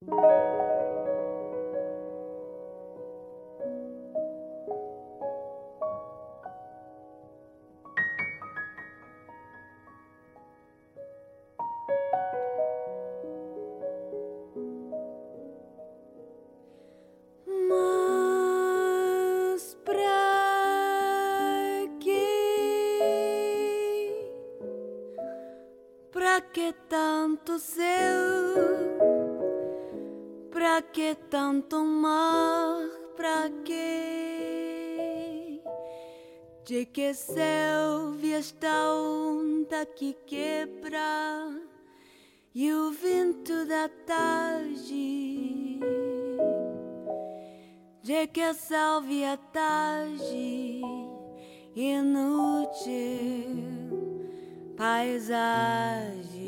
Mas pra que tanto céu? Pra que tanto mar? Pra que? De que selva esta onda que quebra e o vento da tarde? De que selva a tarde inútil paisagem?